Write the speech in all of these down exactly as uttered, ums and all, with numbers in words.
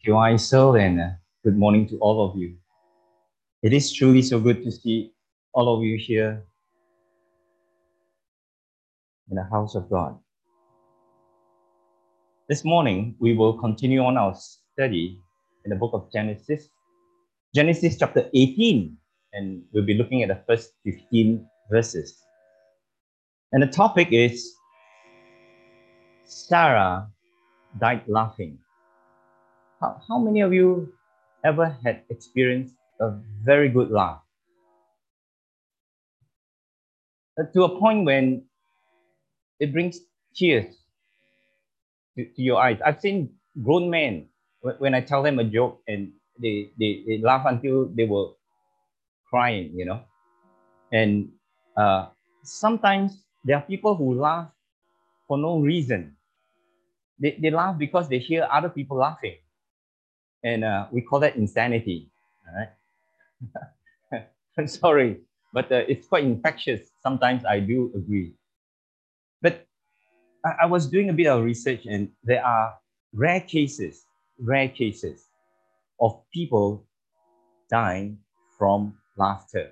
you, Aisel, and uh, good morning to all of you. It is truly so good to see all of you here in the house of God. This morning, we will continue on our study in the book of Genesis, Genesis chapter eighteen, and we'll be looking at the first fifteen verses. And the topic is Sarah died laughing. How, how many of you ever had experienced a very good laugh? Uh, to a point when it brings tears to, to your eyes. I've seen grown men when I tell them a joke and they, they, they laugh until they were crying, you know. And uh, sometimes there are people who laugh for no reason. They, they laugh because they hear other people laughing. And uh, we call that insanity. All right. I'm sorry, but uh, it's quite infectious. Sometimes I do agree. But I, I was doing a bit of research, and there are rare cases, rare cases of people dying from laughter.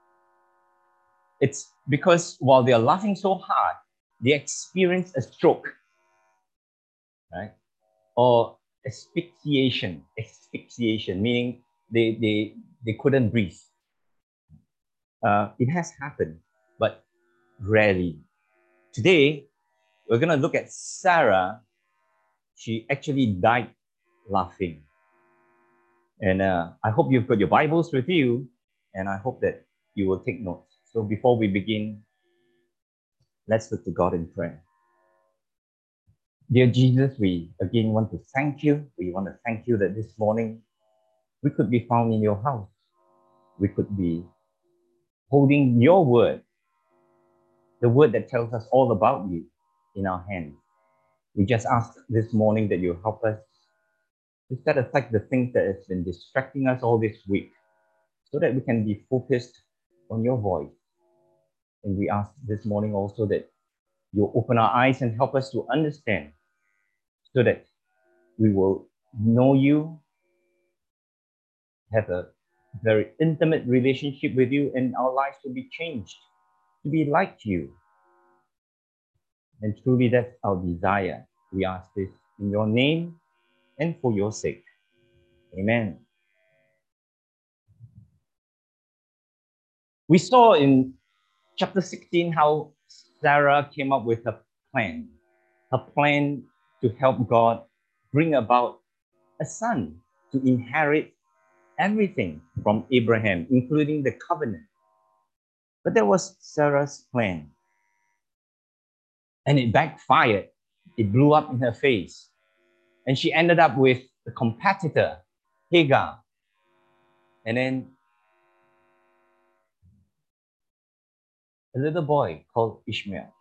It's because while they are laughing so hard, they experience a stroke, right? Or asphyxiation, asphyxiation, meaning they, they, they couldn't breathe. Uh, it has happened, but rarely. Today, we're going to look at Sarah. She actually died laughing. And uh, I hope you've got your Bibles with you, and I hope that you will take notes. So before we begin, let's look to God in prayer. Dear Jesus, we again want to thank you. We want to thank you that this morning we could be found in your house. We could be holding your word, the word that tells us all about you, in our hands. We just ask this morning that you help us to set aside the things that has been distracting us all this week so that we can be focused on your voice. And we ask this morning also that you open our eyes and help us to understand so that we will know you, have a very intimate relationship with you, and our lives will be changed to be like you. And truly, that's our desire. We ask this in your name and for your sake. Amen. We saw in chapter sixteen how Sarah came up with a plan, a plan to help God bring about a son to inherit everything from Abraham, including the covenant. But that was Sarah's plan. And it backfired. It blew up in her face. And she ended up with a competitor, Hagar. And then a little boy called Ishmael.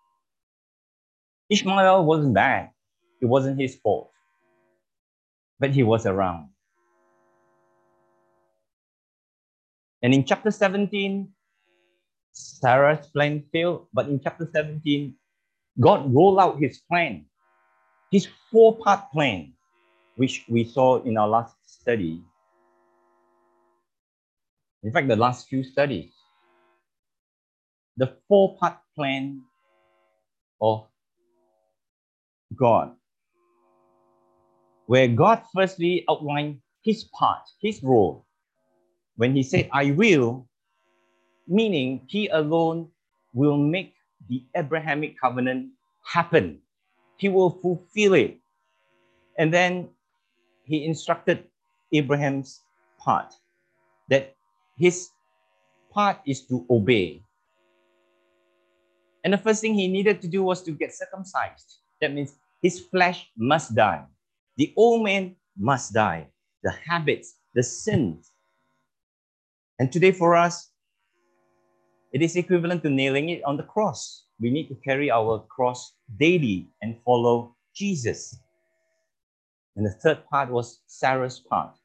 Ishmael wasn't bad. It wasn't his fault. But he was around. And in chapter seventeen, Sarah's plan failed. But in chapter seventeen, God rolled out his plan, his four-part plan, which we saw in our last study. In fact, the last few studies. The four-part plan of God, where God firstly outlined his part, his role. When he said, I will, meaning he alone will make the Abrahamic covenant happen. He will fulfill it. And then he instructed Abraham's part, that his part is to obey. And the first thing he needed to do was to get circumcised. That means his flesh must die. The old man must die. The habits, the sins. And today for us, it is equivalent to nailing it on the cross. We need to carry our cross daily and follow Jesus. And the third part was Sarah's part.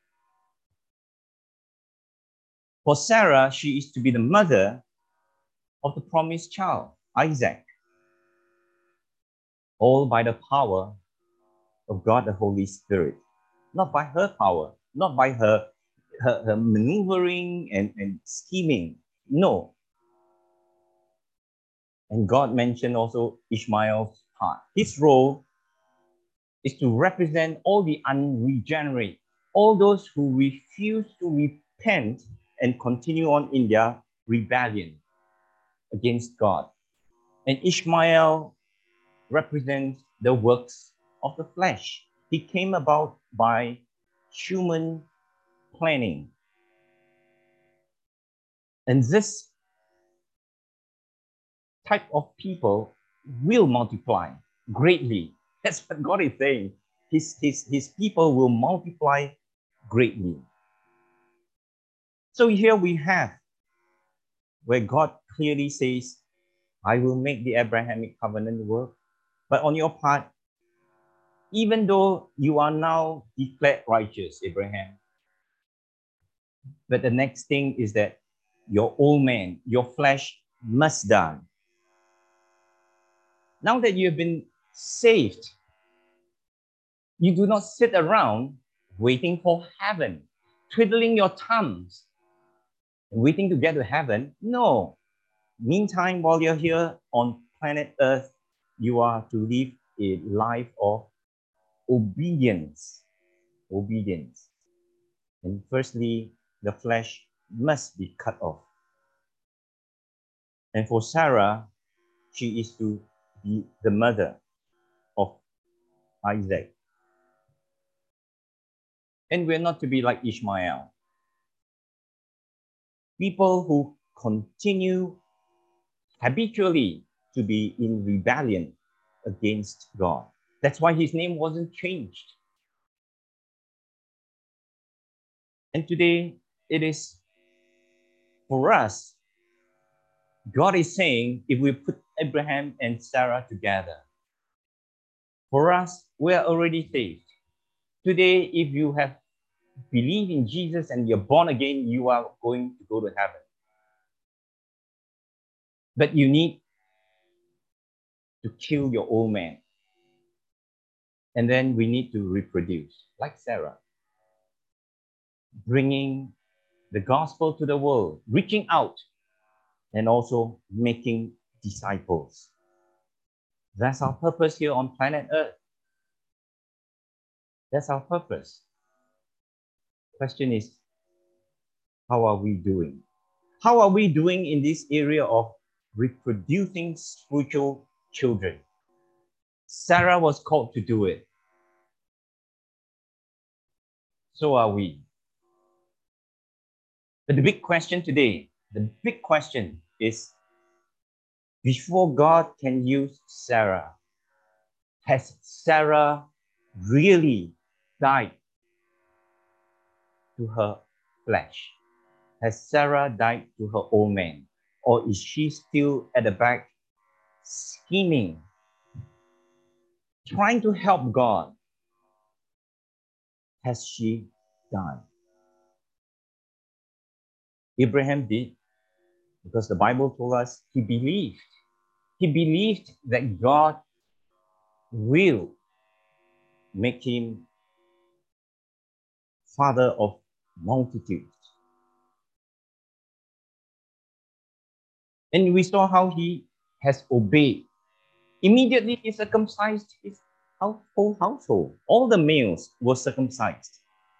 For Sarah, she is to be the mother of the promised child, Isaac, all by the power of God the Holy Spirit. not by her power, not by her, her, her maneuvering and, and scheming. No. And God mentioned also Ishmael's part. His role is to represent all the unregenerate, all those who refuse to repent and continue on in their rebellion against God. And Ishmael represents the works of the flesh. He came about by human planning. And this type of people will multiply greatly. That's what God is saying. His, his, his people will multiply greatly. So here we have where God clearly says, I will make the Abrahamic covenant work. But on your part, even though you are now declared righteous, Abraham, but the next thing is that your old man, your flesh must die. Now that you have been saved, you do not sit around waiting for heaven, twiddling your thumbs, waiting to get to heaven. No. Meantime, while you're here on planet Earth, you are to live a life of obedience. Obedience. And firstly, the flesh must be cut off. And for Sarah, she is to be the mother of Isaac. And we're not to be like Ishmael. People who continue habitually to be in rebellion against God. That's why his name wasn't changed. And today, it is for us, God is saying, if we put Abraham and Sarah together, for us, we are already saved. Today, if you have believed in Jesus and you're born again, you are going to go to heaven. But you need to kill your old man. And then we need to reproduce, like Sarah, bringing the gospel to the world, reaching out, and also making disciples. That's our purpose here on planet Earth. That's our purpose. Question is, how are we doing? How are we doing in this area of reproducing spiritual children? Sarah was called to do it. So are we. But the big question today, the big question is, before God can use Sarah, has Sarah really died to her flesh? Has Sarah died to her old man? Or is she still at the back scheming, trying to help God? Has she died? Abraham did, because the Bible told us he believed. He believed that God will make him father of multitudes. And we saw how he has obeyed. Immediately he circumcised his whole household. All the males were circumcised.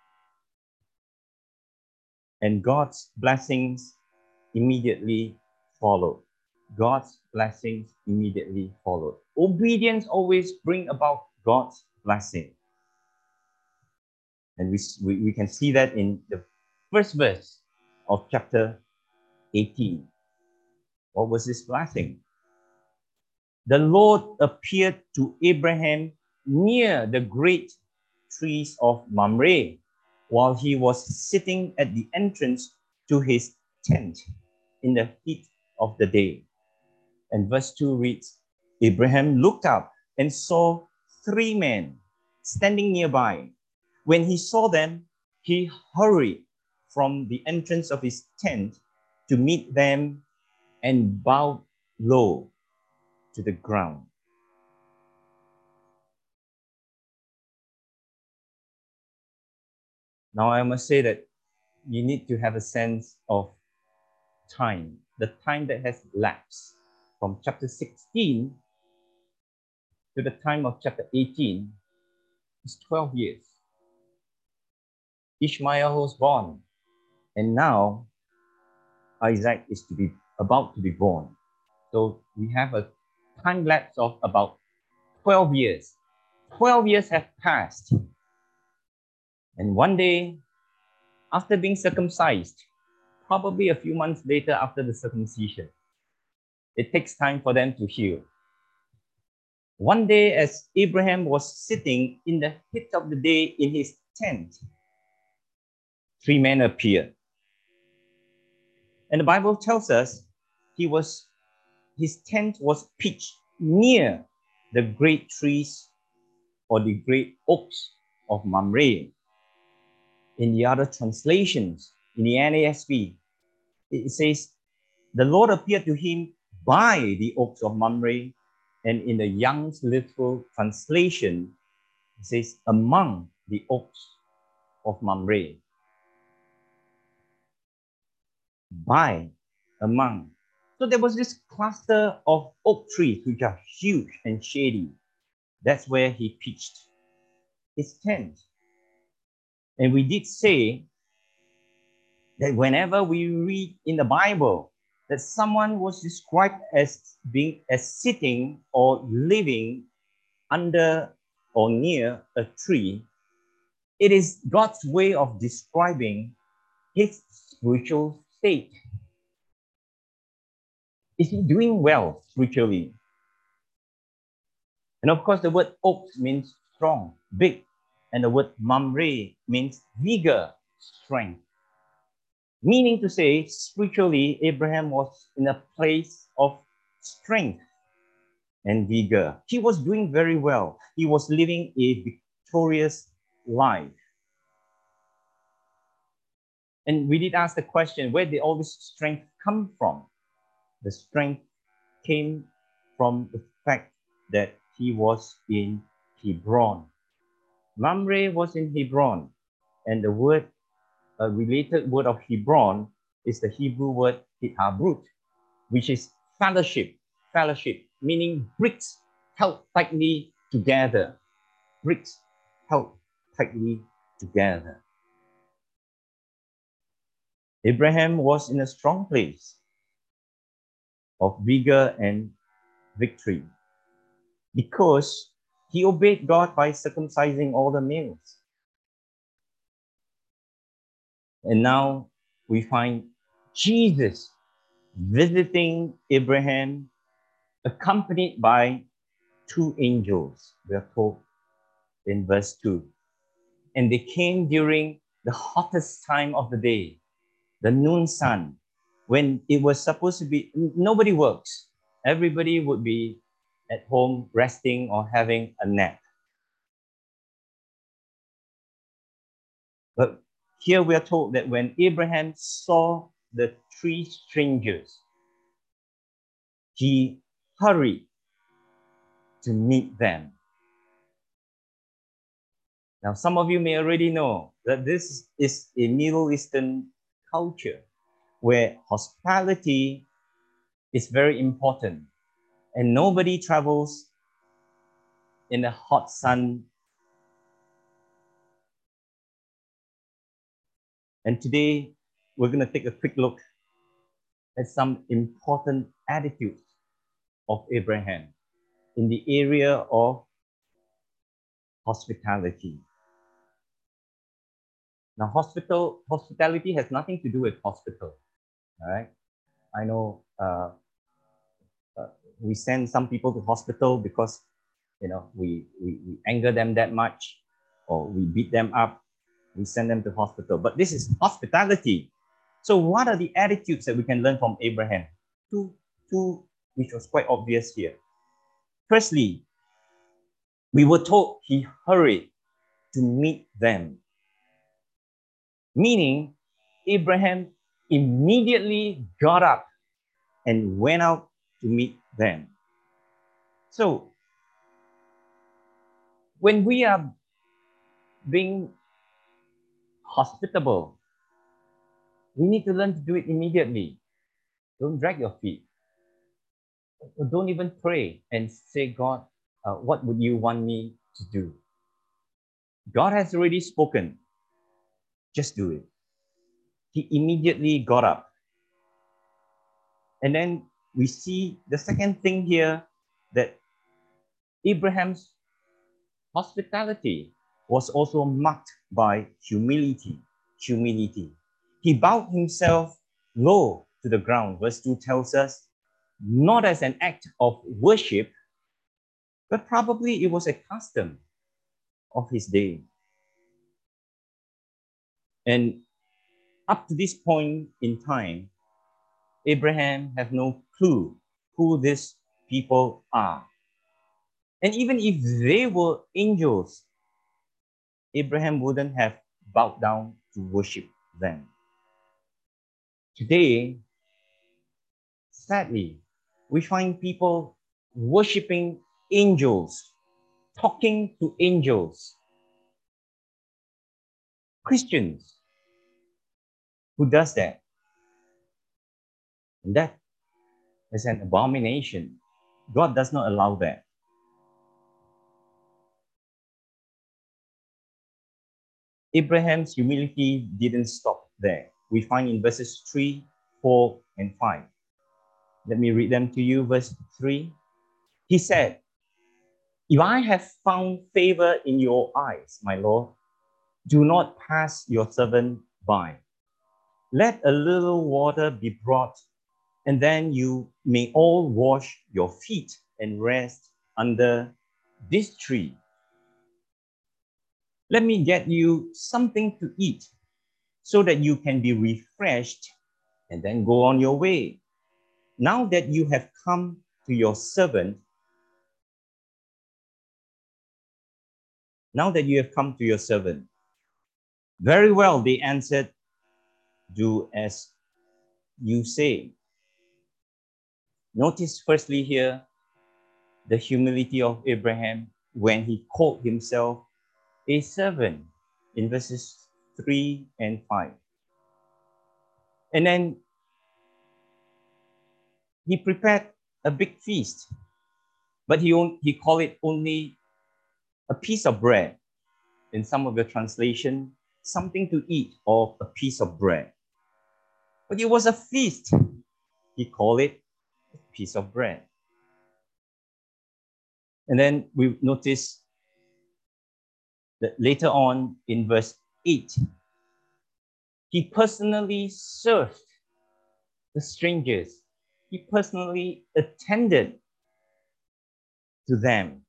And God's blessings immediately followed. God's blessings immediately followed. Obedience always bring about God's blessing. And we, we, we can see that in the first verse of chapter eighteen. What was this blessing? The Lord appeared to Abraham near the great trees of Mamre while he was sitting at the entrance to his tent in the heat of the day. And verse two reads, Abraham looked up and saw three men standing nearby. When he saw them, he hurried from the entrance of his tent to meet them and bowed low to the ground. Now, I must say that you need to have a sense of time, the time that has lapsed from chapter sixteen to the time of chapter eighteen is twelve years. Ishmael was born, and now Isaac is to be about to be born. So we have a time lapse of about twelve years. twelve years have passed. And one day, after being circumcised, probably a few months later after the circumcision, it takes time for them to heal. One day, as Abraham was sitting in the heat of the day in his tent, three men appeared. And the Bible tells us he was, his tent was pitched near the great trees or the great oaks of Mamre. In the other translations, in the N A S B, it says, the Lord appeared to him by the oaks of Mamre. And in the Young's Literal Translation, it says, among the oaks of Mamre. By, among. So there was this cluster of oak trees, which are huge and shady. That's where he pitched his tent. And we did say that whenever we read in the Bible that someone was described as being as sitting or living under or near a tree, it is God's way of describing his spiritual state. Is he doing well spiritually? And of course, the word oaks means strong, big, and the word mamre means vigor, strength. Meaning to say, spiritually, Abraham was in a place of strength and vigor. He was doing very well. He was living a victorious life. And we did ask the question, where did all this strength come from? The strength came from the fact that he was in Hebron. Mamre was in Hebron, and the word, a related word of Hebron is the Hebrew word Hithabrut, which is fellowship, fellowship, meaning bricks held tightly together. Bricks held tightly together. Abraham was in a strong place of vigor and victory because he obeyed God by circumcising all the males. And now we find Jesus visiting Abraham, accompanied by two angels, we are told in verse two. And they came during the hottest time of the day, the noon sun, when it was supposed to be, nobody works. Everybody would be at home resting or having a nap. But here we are told that when Abraham saw the three strangers, he hurried to meet them. Now, some of you may already know that this is a Middle Eastern culture where hospitality is very important, and nobody travels in the hot sun. And today, we're going to take a quick look at some important attitudes of Abraham in the area of hospitality. Now, hospital, hospitality has nothing to do with hospital, all right? I know uh, uh, we send some people to hospital because, you know, we, we, we anger them that much, or we beat them up, we send them to hospital. But this is hospitality. So what are the attitudes that we can learn from Abraham? Two, two, which was quite obvious here. Firstly, we were told he hurried to meet them. Meaning, Abraham immediately got up and went out to meet them. So, when we are being hospitable. We need to learn to do it immediately. Don't drag your feet. Don't even pray and say, God, uh, what would you want me to do? God has already spoken. Just do it. He immediately got up. And then we see the second thing here, that Abraham's hospitality was also marked by humility. Humility. He bowed himself low to the ground. Verse two tells us, not as an act of worship, but probably it was a custom of his day. And up to this point in time, Abraham have no clue who these people are. And even if they were angels, Abraham wouldn't have bowed down to worship them. Today, sadly, we find people worshiping angels, talking to angels. Christians who does that. And that is an abomination. God does not allow that. Abraham's humility didn't stop there. We find in verses three, four, and five. Let me read them to you. Verse three. He said, if I have found favor in your eyes, my Lord, do not pass your servant by. Let a little water be brought, and then you may all wash your feet and rest under this tree. Let me get you something to eat so that you can be refreshed and then go on your way. Now that you have come to your servant, now that you have come to your servant. Very well, they answered, do as you say. Notice firstly here, the humility of Abraham when he called himself a servant in verses three and five. And then he prepared a big feast, but he, on, he called it only a piece of bread. In some of the translation, something to eat or a piece of bread. But it was a feast. He called it a piece of bread. And then we notice that later on in verse eight, he personally served the strangers. He personally attended to them.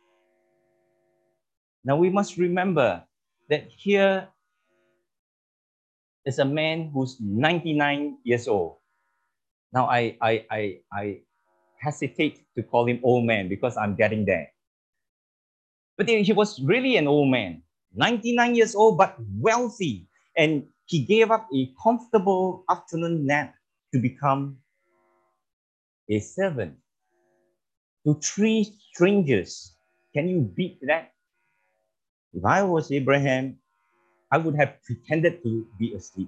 Now we must remember that here is a man who's ninety-nine years old. Now I, I, I, I hesitate to call him old man because I'm getting there. But he was really an old man, ninety-nine years old, but wealthy. And he gave up a comfortable afternoon nap to become a servant to three strangers. Can you beat that? If I was Abraham, I would have pretended to be asleep.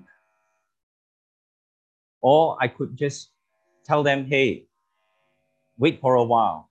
Or I could just tell them, hey, wait for a while.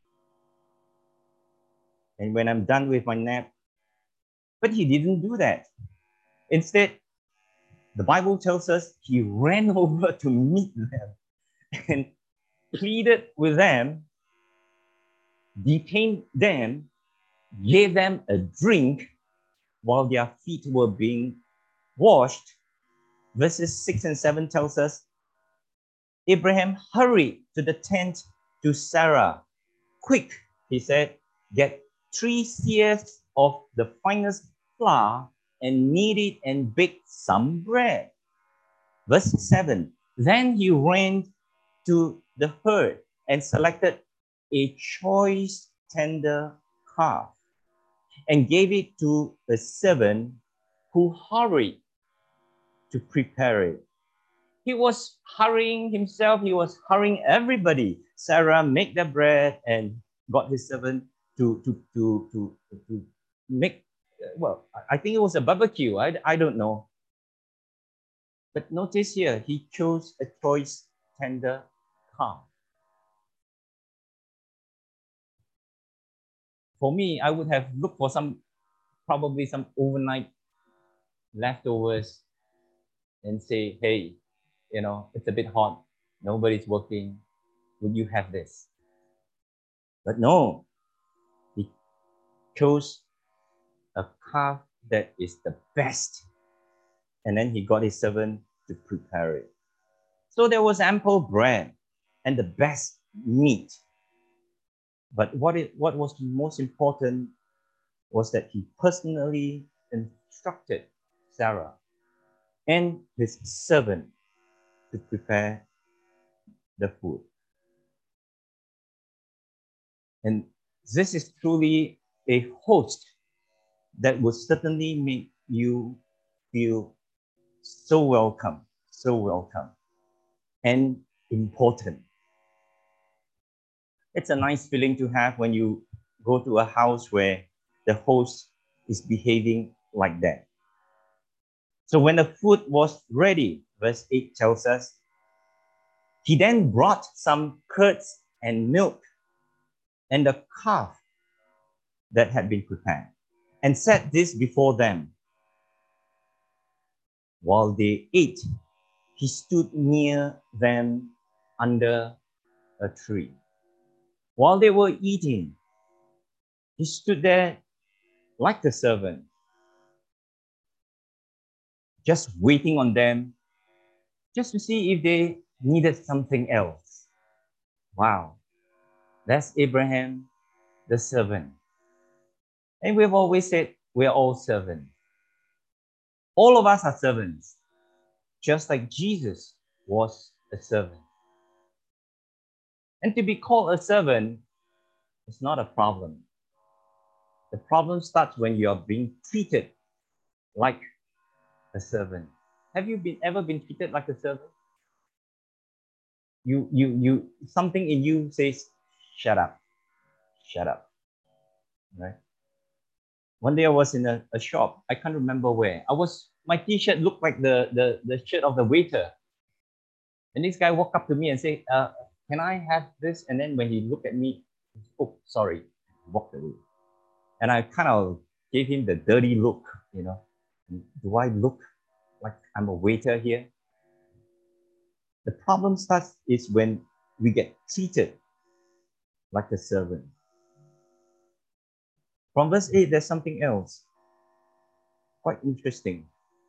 And when I'm done with my nap, but he didn't do that. Instead, the Bible tells us he ran over to meet them and pleaded with them, detained them, gave them a drink while their feet were being washed. Verses six and seven tells us, Abraham hurried to the tent to Sarah. Quick, he said, get three seahs of the finest flour and knead it and bake some bread. Verse seven, then he ran to the herd and selected a choice tender calf and gave it to the servant who hurried to prepare it. He was hurrying himself, he was hurrying everybody. Sarah made the bread and got his servant to, to, to, to, to make well, I think it was a barbecue. I, I don't know. But notice here, he chose a choice tender calf. For me, I would have looked for some, probably some overnight leftovers and say, hey, you know, it's a bit hot. Nobody's working. Would you have this? But no, he chose a calf that is the best. And then he got his servant to prepare it. So there was ample bread and the best meat. But what, it, what was most important was that he personally instructed Sarah and his servant to prepare the food. And this is truly a host that would certainly make you feel so welcome, so welcome, and important. It's a nice feeling to have when you go to a house where the host is behaving like that. So when the food was ready, verse eight tells us, he then brought some curds and milk and the calf that had been prepared and set this before them. While they ate, he stood near them under a tree. While they were eating, he stood there like a servant, just waiting on them, just to see if they needed something else. Wow, that's Abraham, the servant. And we've always said we're all servants. All of us are servants, just like Jesus was a servant. And to be called a servant is not a problem. The problem starts when you are being treated like a servant. Have you been ever been treated like a servant? You, you, you, something in you says, shut up, shut up, right? One day I was in a, a shop. I can't remember where. I was, my t-shirt looked like the, the, the shirt of the waiter. And this guy walked up to me and said, uh, can I have this? And then when he looked at me, oh, sorry, walked away. And I kind of gave him the dirty look, you know. Do I look like I'm a waiter here? The problem starts is when we get treated like a servant. From verse eight, there's something else quite interesting.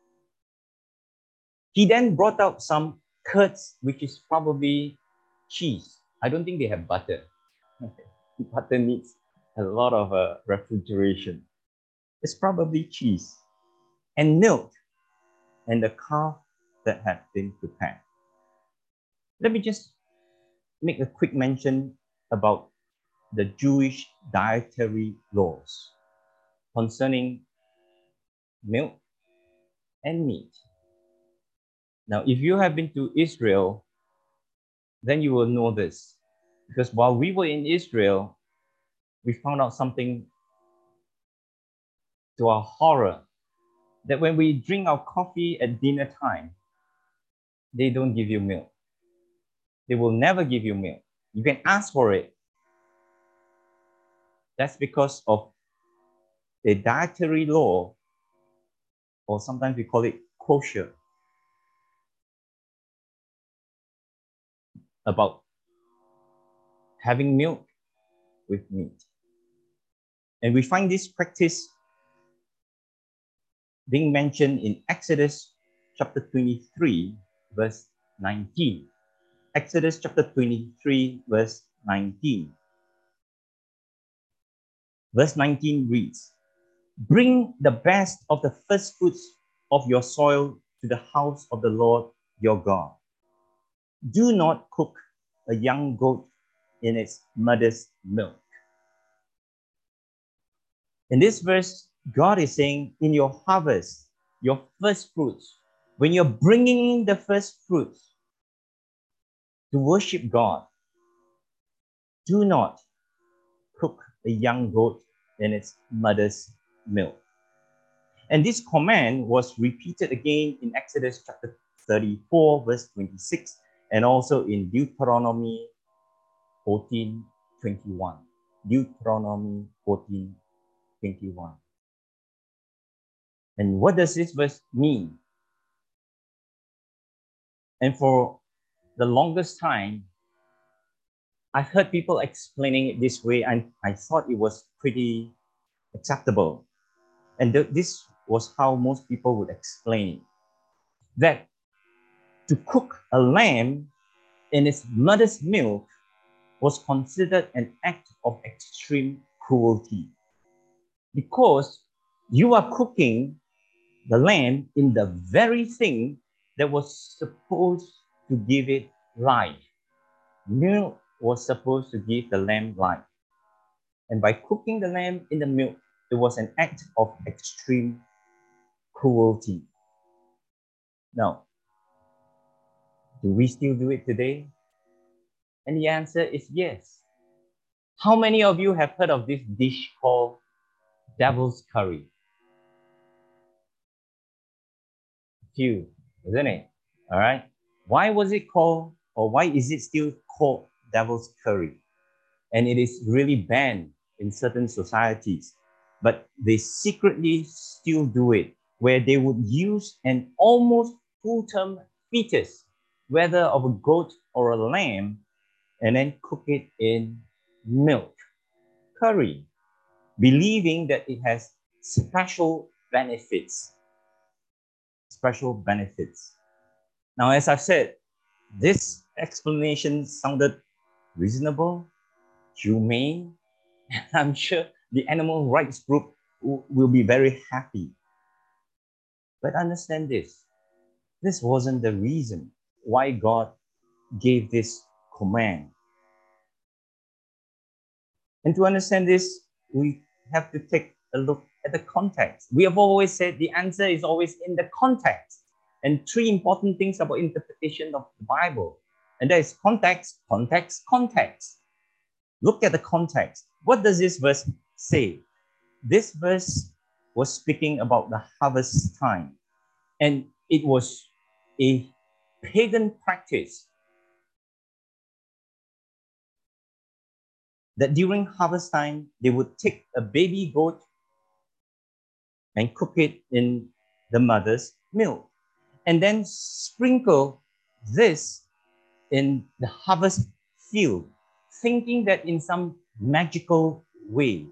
He then brought out some curds, which is probably cheese. I don't think they have butter. Butter needs a lot of uh, refrigeration. It's probably cheese and milk and the calf that had been prepared. Let me just make a quick mention about the Jewish dietary laws concerning milk and meat. Now, if you have been to Israel, then you will know this. Because while we were in Israel, we found out something to our horror, that when we drink our coffee at dinner time, they don't give you milk. They will never give you milk. You can ask for it. That's because of a dietary law, or sometimes we call it kosher, about having milk with meat. And we find this practice being mentioned in Exodus chapter twenty-three, verse nineteen. Exodus chapter twenty-three, verse nineteen. Verse nineteen reads, bring the best of the first fruits of your soil to the house of the Lord your God. Do not cook a young goat in its mother's milk. In this verse, God is saying, in your harvest, your first fruits, when you're bringing the first fruits to worship God, do not cook a young goat in its mother's milk. And this command was repeated again in Exodus chapter thirty-four, verse twenty-six, and also in Deuteronomy fourteen twenty-one. Deuteronomy fourteen twenty-one. And what does this verse mean? And for the longest time, I heard people explaining it this way, and I thought it was pretty acceptable. And th- this was how most people would explain it. That to cook a lamb in its mother's milk was considered an act of extreme cruelty. Because you are cooking the lamb in the very thing that was supposed to give it life. Milk was supposed to give the lamb life. And by cooking the lamb in the milk, it was an act of extreme cruelty. Now, do we still do it today? And the answer is yes. How many of you have heard of this dish called devil's curry? Few, isn't it? All right. Why was it called, or why is it still called devil's curry? And it is really banned in certain societies, but they secretly still do it, where they would use an almost full-term fetus, whether of a goat or a lamb, and then cook it in milk, curry, believing that it has special benefits. Special benefits. Now, as I've said, this explanation sounded reasonable, humane, and I'm sure the animal rights group will be very happy. But understand this, this wasn't the reason why God gave this command. And to understand this, we have to take a look at the context. We have always said the answer is always in the context. And three important things about interpretation of the Bible. And that is context, context, context. Look at the context. What does this verse say? This verse was speaking about the harvest time. And it was a pagan practice that during harvest time, they would take a baby goat and cook it in the mother's milk, and then sprinkle this in the harvest field, thinking that in some magical way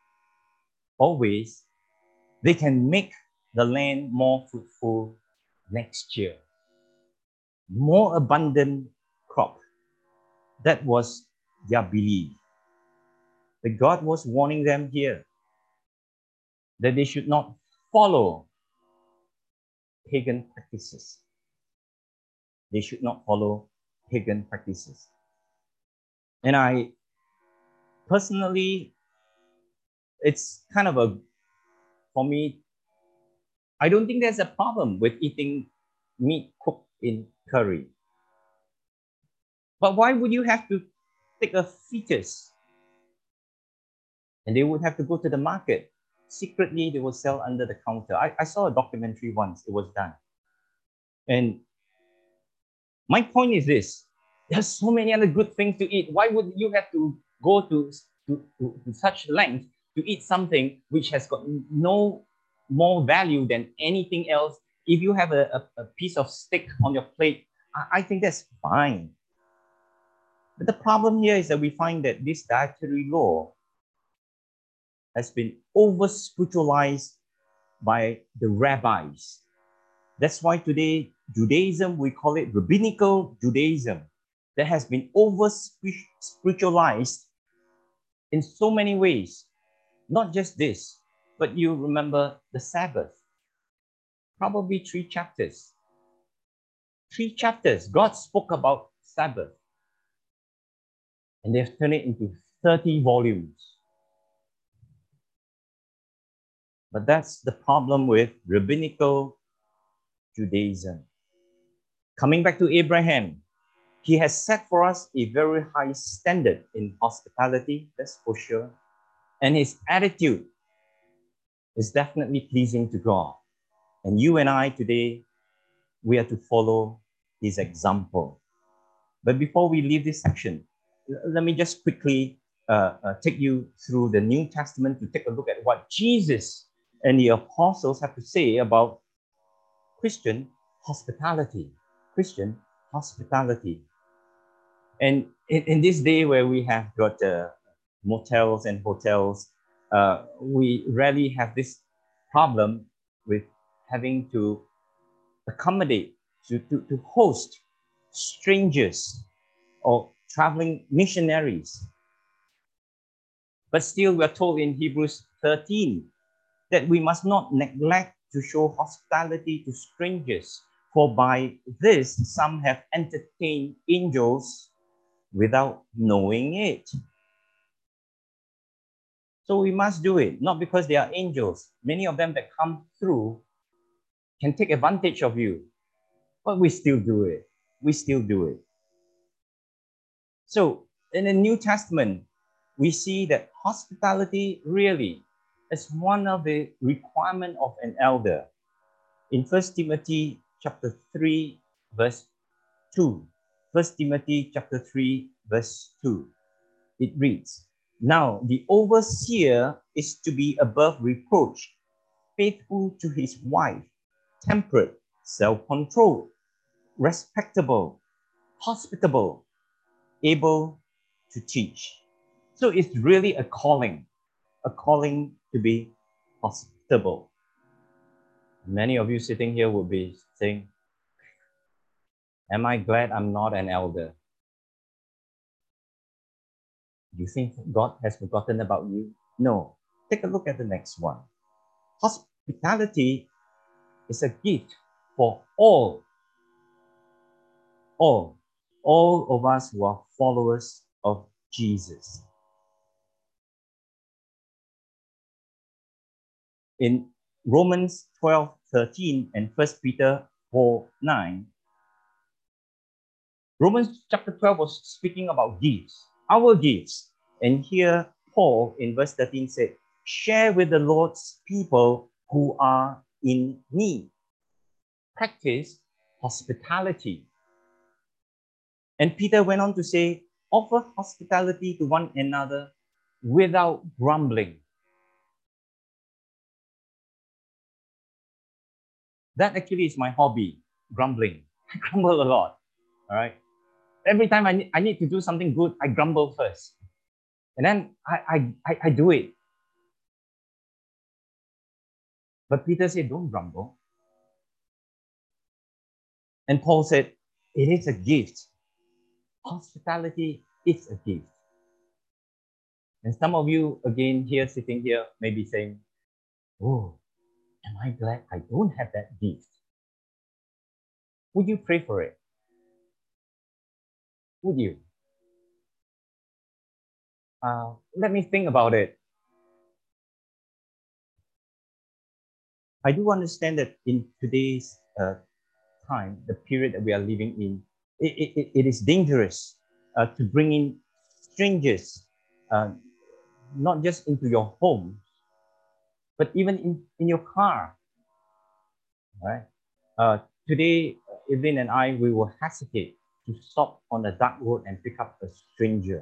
or ways, they can make the land more fruitful next year, more abundant crop. That was their belief. But God was warning them here that they should not follow pagan practices. They should not follow pagan practices. And I personally, it's kind of a, for me, I don't think there's a problem with eating meat cooked in curry. But why would you have to take a fetus and they would have to go to the market? Secretly, they will sell under the counter. I, I saw a documentary once, it was done. And my point is this, there's so many other good things to eat. Why would you have to go to, to, to, to such length to eat something which has got no more value than anything else? If you have a, a, a piece of steak on your plate, I, I think that's fine. But the problem here is that we find that this dietary law has been over-spiritualized by the rabbis. That's why today, Judaism, we call it rabbinical Judaism, that has been over-spiritualized in so many ways. Not just this, but you remember the Sabbath. Probably three chapters. Three chapters, God spoke about Sabbath. And they've turned it into thirty volumes. But that's the problem with rabbinical Judaism. Coming back to Abraham, he has set for us a very high standard in hospitality, that's for sure. And his attitude is definitely pleasing to God. And you and I today, we are to follow his example. But before we leave this section, let me just quickly uh, uh, take you through the New Testament to take a look at what Jesus and the apostles have to say about Christian hospitality. Christian hospitality. And in, in this day where we have got uh, motels and hotels, uh, we rarely have this problem with having to accommodate, to, to, to host strangers or traveling missionaries. But still, we are told in Hebrews thirteen that we must not neglect to show hospitality to strangers, for by this some have entertained angels without knowing it. So we must do it, not because they are angels. Many of them that come through can take advantage of you, but we still do it. We still do it. So in the New Testament, we see that hospitality really is one of the requirements of an elder. In First Timothy chapter three, verse two. First Timothy chapter three, verse two. It reads, "Now the overseer is to be above reproach, faithful to his wife, temperate, self-controlled, respectable, hospitable, able to teach." So it's really a calling, a calling to be hospitable. Many of you sitting here will be saying, am I glad I'm not an elder? Do you think God has forgotten about you? No. Take a look at the next one. Hospitality is a gift for all, all, all of us who are followers of Jesus. In Romans twelve thirteen and First Peter four nine, Romans chapter twelve was speaking about gifts, our gifts. And here Paul in verse thirteen said, share with the Lord's people who are in need. Practice hospitality. And Peter went on to say, offer hospitality to one another without grumbling. That actually is my hobby, grumbling. I grumble a lot, all right? Every time I need, I need to do something good, I grumble first. And then I, I, I, I do it. But Peter said, don't grumble. And Paul said, it is a gift. Hospitality is a gift. And some of you, again, here, sitting here, may be saying, oh, am I glad I don't have that gift? Would you pray for it? Would you? Uh, let me think about it. I do understand that in today's uh, time, the period that we are living in, it, it, it is dangerous uh, to bring in strangers, uh, not just into your home, but even in, in your car. Right? Uh, today, Evelyn and I, we will hesitate to stop on a dark road and pick up a stranger.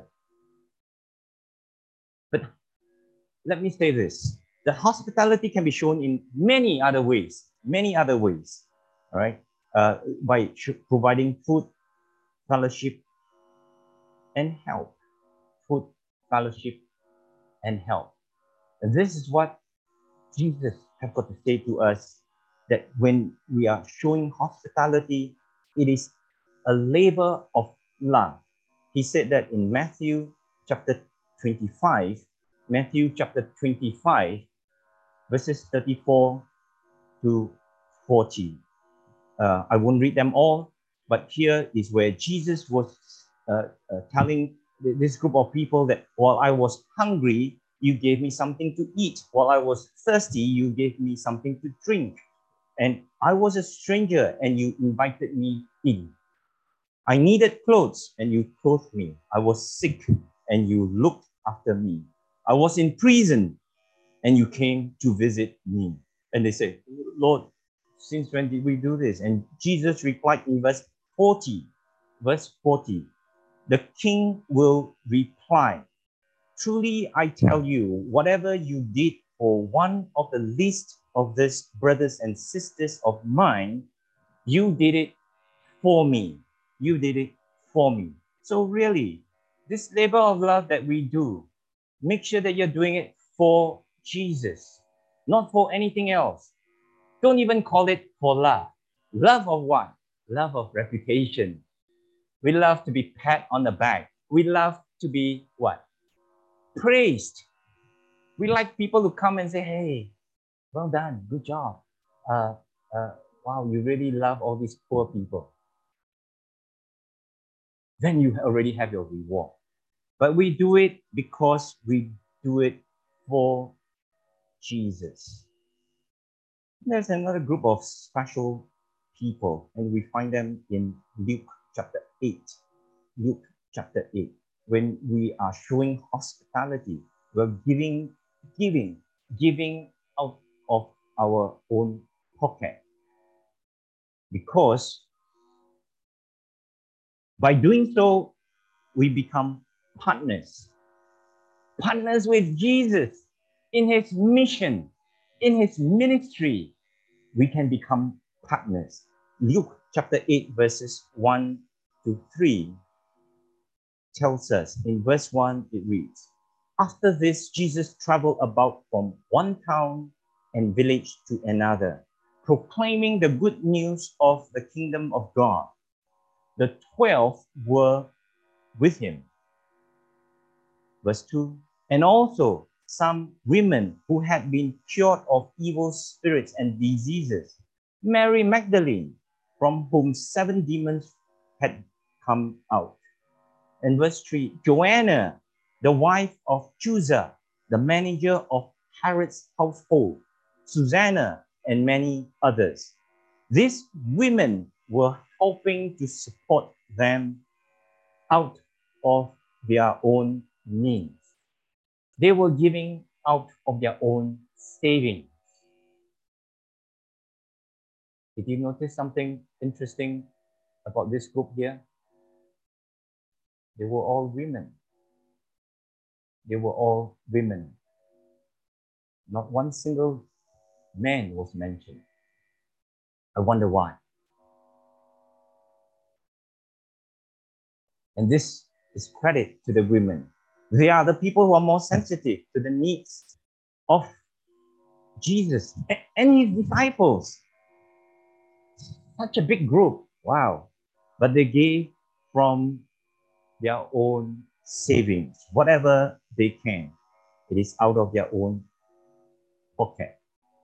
But let me say this, the hospitality can be shown in many other ways, many other ways, all right? Uh, by providing food, fellowship, and help. Food, fellowship, and help. And this is what Jesus has got to say to us, that when we are showing hospitality, it is a labor of love. He said that in Matthew chapter twenty-five, Matthew chapter twenty-five, verses thirty-four to forty. Uh, I won't read them all, but here is where Jesus was uh, uh, telling this group of people that while I was hungry, you gave me something to eat. While I was thirsty, you gave me something to drink. And I was a stranger and you invited me in. I needed clothes and you clothed me. I was sick and you looked after me. I was in prison and you came to visit me. And they say, Lord, since when did we do this? And Jesus replied in verse forty, verse forty, the king will reply, truly I tell you, whatever you did for one of the least of these brothers and sisters of mine, you did it for me. You did it for me. So really, this labor of love that we do, make sure that you're doing it for Jesus, not for anything else. Don't even call it for love. Love of what? Love of reputation. We love to be pat on the back. We love to be what? Praised. We like people to come and say, hey, well done, good job. Uh, uh, wow, you really love all these poor people. Then you already have your reward. But we do it because we do it for Jesus. There's another group of special people, and we find them in Luke chapter eight. Luke chapter eight. When we are showing hospitality, we're giving, giving, giving out of our own pocket. Because by doing so, we become partners. Partners with Jesus in his mission, in his ministry. We can become partners. Luke chapter eight, verses one to three tells us, in verse one, it reads, after this, Jesus traveled about from one town and village to another, proclaiming the good news of the kingdom of God. The twelve were with him. Verse two, and also some women who had been cured of evil spirits and diseases. Mary Magdalene, from whom seven demons had come out. And verse three, Joanna, the wife of Chuza, the manager of Herod's household, Susanna, and many others. These women were helping to support them out of their own means. They were giving out of their own savings. Did you notice something interesting about this group here? They were all women. They were all women. Not one single man was mentioned. I wonder why. And this is credit to the women. They are the people who are more sensitive to the needs of Jesus and his disciples. Such a big group. Wow. But they gave from their own savings, whatever they can. It is out of their own pocket.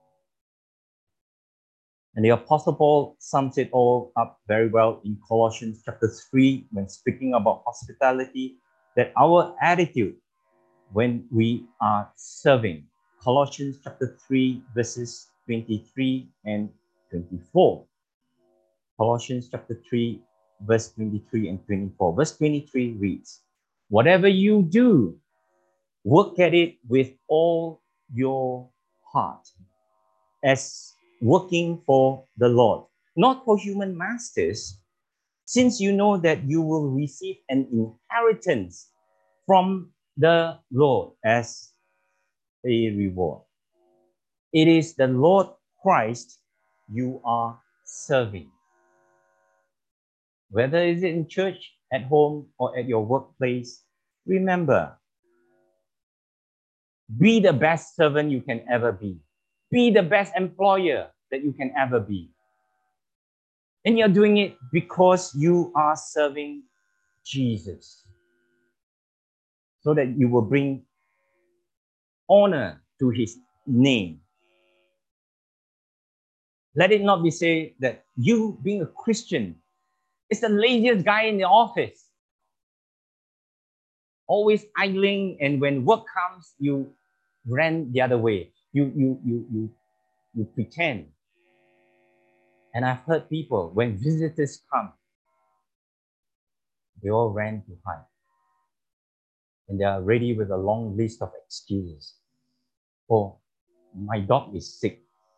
And the Apostle Paul sums it all up very well in Colossians chapter three, when speaking about hospitality, that our attitude when we are serving. Colossians chapter three, verses twenty-three and twenty-four. Colossians chapter three, verse twenty-three and twenty-four. Verse twenty-three reads, whatever you do, work at it with all your heart, as working for the Lord, not for human masters, since you know that you will receive an inheritance from the Lord as a reward. It is the Lord Christ you are serving. Whether it's in church, at home, or at your workplace, remember, be the best servant you can ever be. Be the best employer that you can ever be. And you're doing it because you are serving Jesus, so that you will bring honor to his name. Let it not be said that you, being a Christian, is the laziest guy in the office. Always idling, and when work comes, you ran the other way. You, you, you, you, you pretend. And I've heard people, when visitors come, they all ran to hide. And they are ready with a long list of excuses. Oh, my dog is sick.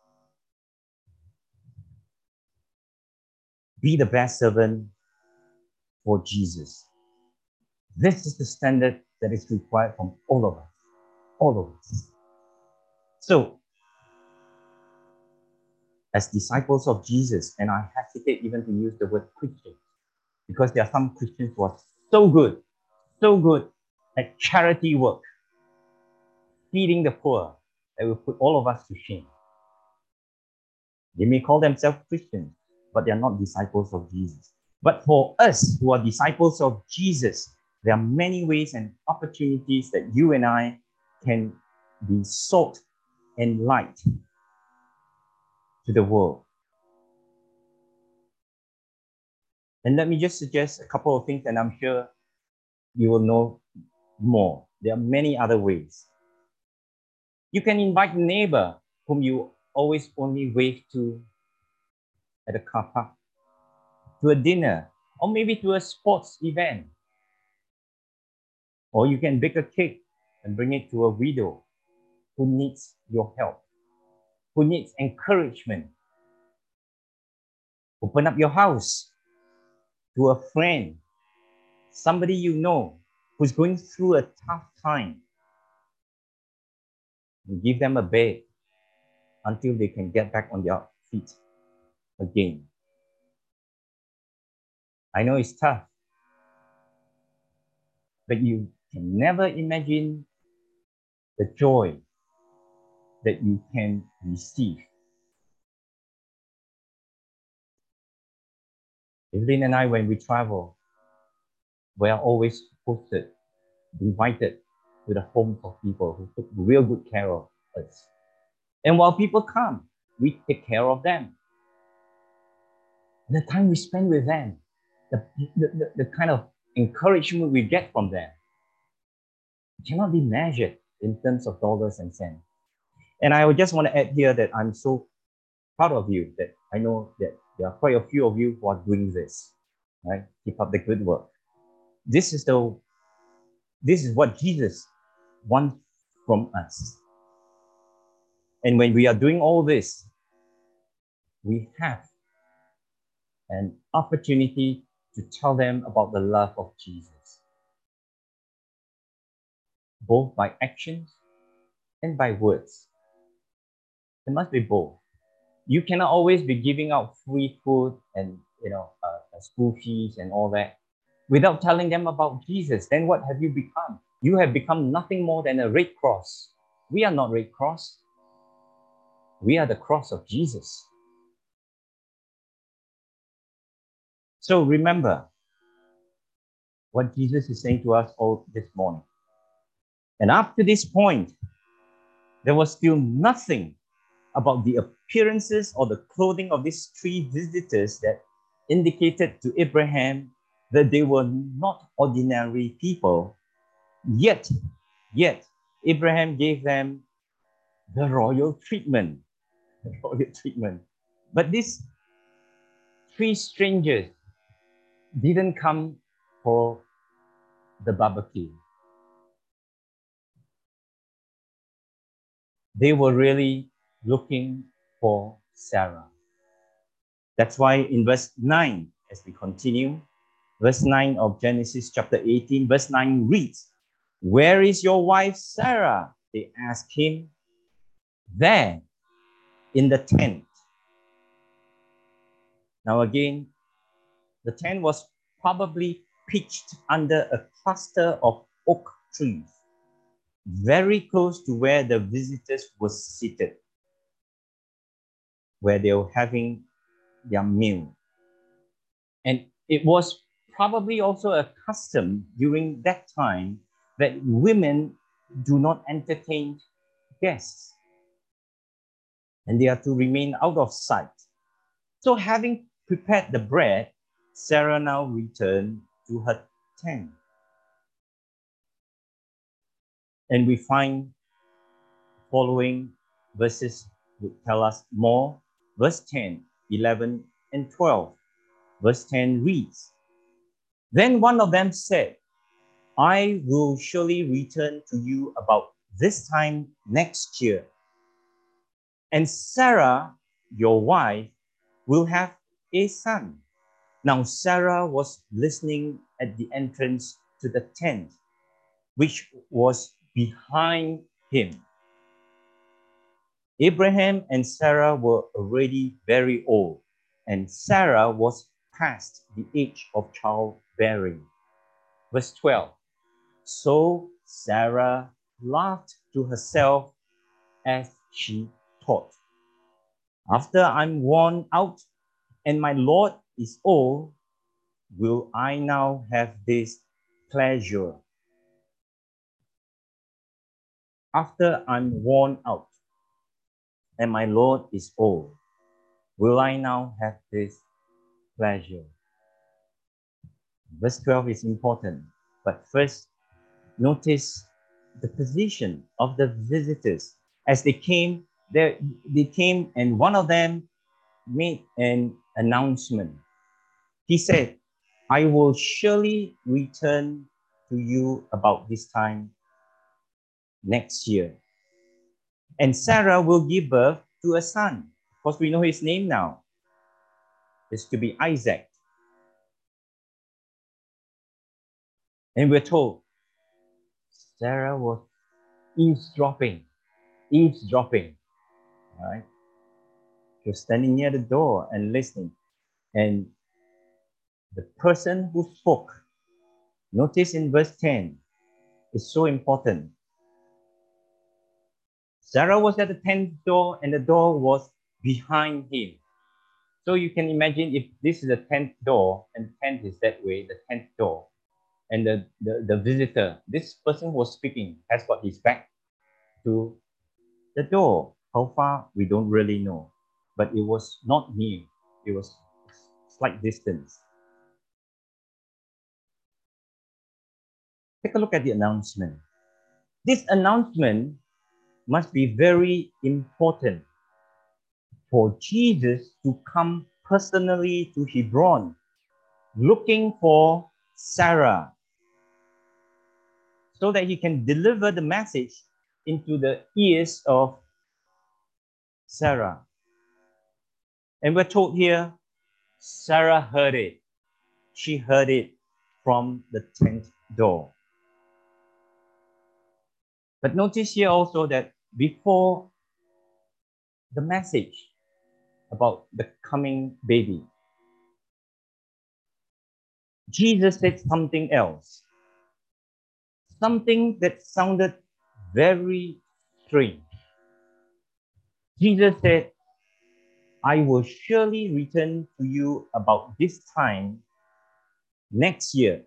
Be the best servant for Jesus. This is the standard that is required from all of us. All of us. So, as disciples of Jesus, and I hesitate even to use the word Christian, because there are some Christians who are so good, so good at charity work, feeding the poor, that will put all of us to shame. They may call themselves Christians, but they are not disciples of Jesus. But for us who are disciples of Jesus, there are many ways and opportunities that you and I can be salt and light to the world. And let me just suggest a couple of things, and I'm sure you will know more. There are many other ways. You can invite a neighbor whom you always only wave to at a car park, to a dinner, or maybe to a sports event. Or you can bake a cake and bring it to a widow who needs your help, who needs encouragement. Open up your house to a friend, somebody you know who's going through a tough time. And give them a bed until they can get back on their feet again. I know it's tough, but you can never imagine the joy that you can receive. Evelyn and I, when we travel, we are always posted, invited to the homes of people who took real good care of us. And while people come, we take care of them. And the time we spend with them, the, the, the, the kind of encouragement we get from them cannot be measured in terms of dollars and cents. And I would just want to add here that I'm so proud of you, that I know that there are quite a few of you who are doing this, right? Keep up the good work. This is the, this is what Jesus wants from us. And when we are doing all this, we have an opportunity to tell them about the love of Jesus, both by actions and by words. It must be both. You cannot always be giving out free food and, you know, uh, school fees and all that without telling them about Jesus. Then what have you become? You have become nothing more than a Red Cross. We are not Red Cross. We are the cross of Jesus. So remember what Jesus is saying to us all this morning. And up to this point, there was still nothing about the appearances or the clothing of these three visitors that indicated to Abraham that they were not ordinary people. Yet, yet, Abraham gave them the royal treatment. The royal treatment. But these three strangers didn't come for the barbecue. They were really looking for Sarah. That's why in verse nine, as we continue, verse nine of Genesis chapter eighteen, verse nine reads, "Where is your wife Sarah?" They asked him. "There, in the tent." Now again, the tent was probably pitched under a cluster of oak trees, very close to where the visitors were seated, where they were having their meal. And it was probably also a custom during that time that women do not entertain guests, and they are to remain out of sight. So having prepared the bread, Sarah now returned to her tent. And we find following verses would tell us more. Verse ten, eleven, and twelve. Verse ten reads, "Then one of them said, I will surely return to you about this time next year, and Sarah, your wife, will have a son. Now Sarah was listening at the entrance to the tent, which was behind him. Abraham and Sarah were already very old, and Sarah was past the age of childbearing. Verse twelve. So Sarah laughed to herself as she thought, after I'm worn out and my Lord is old, will I now have this pleasure? After I'm worn out and my Lord is old, will I now have this pleasure? Verse twelve is important, but first, notice the position of the visitors. As they came, they, they came and one of them made an announcement. He said, I will surely return to you about this time next year. And Sarah will give birth to a son. Of course, we know his name now. It's to be Isaac. And we're told Sarah was eavesdropping, eavesdropping, right? She was standing near the door and listening. And the person who spoke, notice in verse ten, is so important. Sarah was at the tent door and the door was behind him. So you can imagine if this is the tenth door and the tent is that way, the tenth door, and the, the, the visitor, this person who was speaking, has got his back to the door. How far, we don't really know. But it was not near. It was a slight distance. Take a look at the announcement. This announcement must be very important for Jesus to come personally to Hebron, looking for Sarah, so that he can deliver the message into the ears of Sarah. And we're told here, Sarah heard it. She heard it from the tent door. But notice here also that before the message about the coming baby, Jesus said something else. Something that sounded very strange. Jesus said, I will surely return to you about this time next year.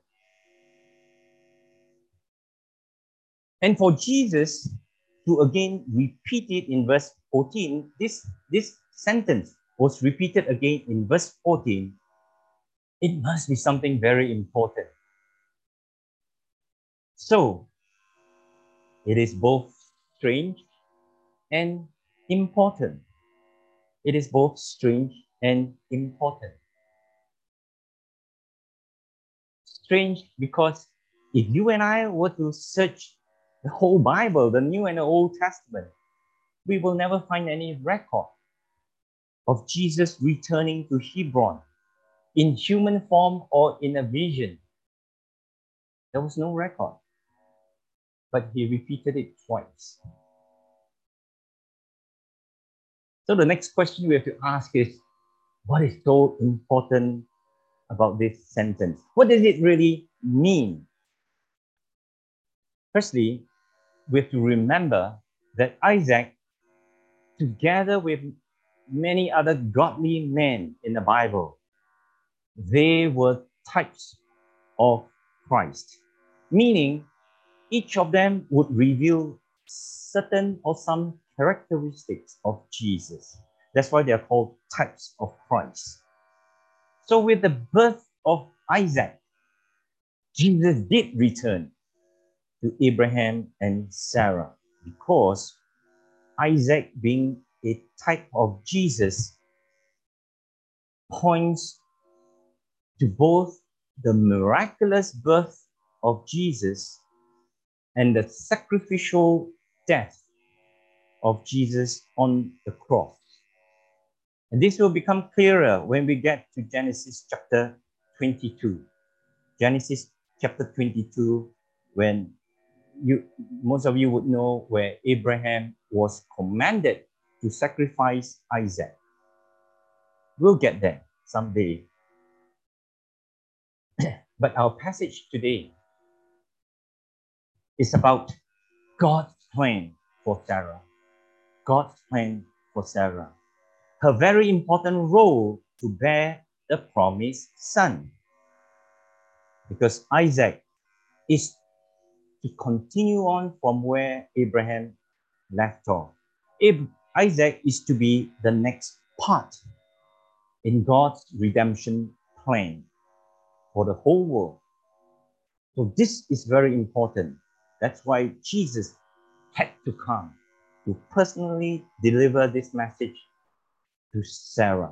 And for Jesus to again repeat it in verse fourteen, this, this sentence was repeated again in verse fourteen. It must be something very important. So, it is both strange and important. It is both strange and important. Strange because if you and I were to search the whole Bible, the New and the Old Testament, we will never find any record of Jesus returning to Hebron in human form or in a vision. There was no record. But he repeated it twice. So the next question we have to ask is, what is so important about this sentence? What does it really mean? Firstly, we have to remember that Isaac, together with many other godly men in the Bible, they were types of Christ, meaning each of them would reveal certain or some characteristics of Jesus. That's why they are called types of Christ. So with the birth of Isaac, Jesus did return to Abraham and Sarah, because Isaac, being a type of Jesus, points to both the miraculous birth of Jesus and the sacrificial death of Jesus on the cross. And this will become clearer when we get to Genesis chapter twenty-two. Genesis chapter twenty-two, when you, most of you would know where Abraham was commanded to sacrifice Isaac. We'll get there someday. But our passage today is about God's plan for Sarah. God's plan for Sarah. Her very important role to bear the promised son. Because Isaac is to continue on from where Abraham left off. Ab- Isaac is to be the next part in God's redemption plan for the whole world. So this is very important. That's why Jesus had to come to personally deliver this message to Sarah.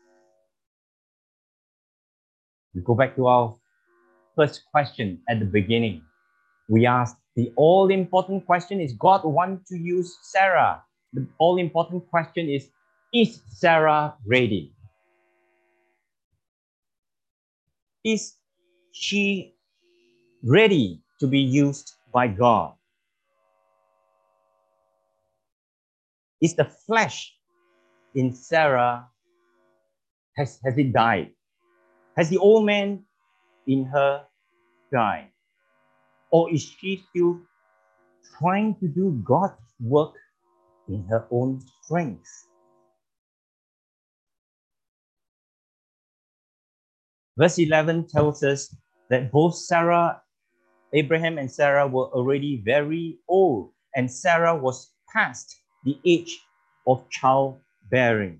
We go back to our first question at the beginning. We asked, the all-important question is, God want to use Sarah. The all-important question is, is Sarah ready? Is she ready to be used by God? Is the flesh in Sarah, has, has it died? Has the old man in her died? Or is she still trying to do God's work in her own strength? Verse eleven tells us that both Sarah, Abraham and Sarah were already very old, and Sarah was past the age of childbearing.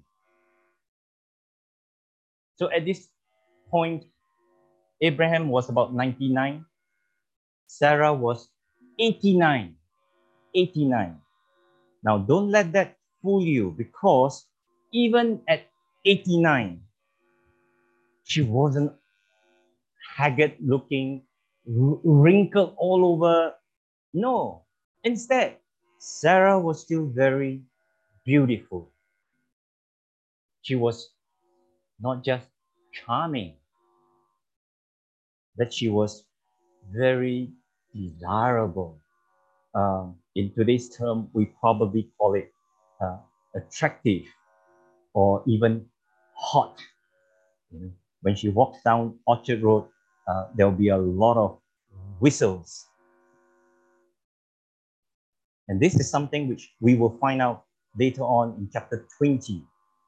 So at this point, Abraham was about ninety-nine, Sarah was eighty-nine. eighty-nine. Now, don't let that fool you, because even at eighty-nine, she wasn't haggard looking, wrinkled all over. No. Instead, Sarah was still very beautiful. She was not just charming, but she was very desirable. Um, in today's term, we probably call it uh, attractive or even hot. You know, when she walks down Orchard Road, uh, there'll be a lot of whistles. And this is something which we will find out later on in chapter twenty.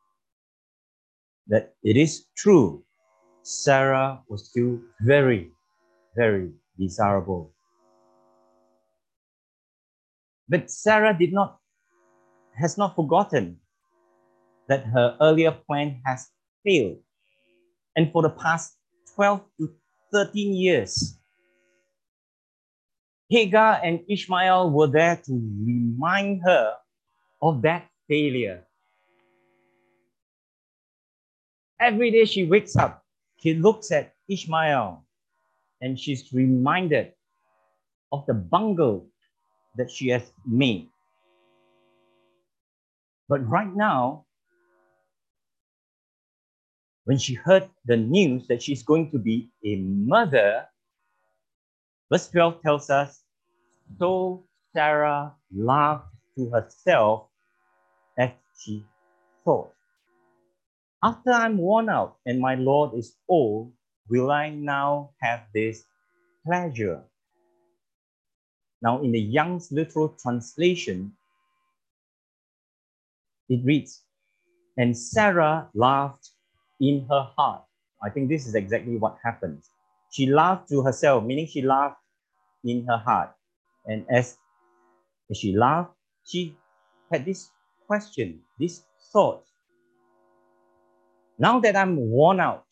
That it is true, Sarah was still very, very desirable. But Sarah did not, has not forgotten that her earlier plan has failed. And for the past twelve to thirteen years, Hagar and Ishmael were there to remind her of that failure. Every day she wakes up, she looks at Ishmael, and she's reminded of the bungle that she has made. But right now, when she heard the news that she's going to be a mother, verse twelve tells us, so Sarah laughed to herself as she thought, after I'm worn out and my Lord is old, will I now have this pleasure? Now, in the Young's Literal Translation, it reads, and Sarah laughed in her heart. I think this is exactly what happens. She laughed to herself, meaning she laughed in her heart. And as she laughed, she had this question, this thought. Now that I'm worn out,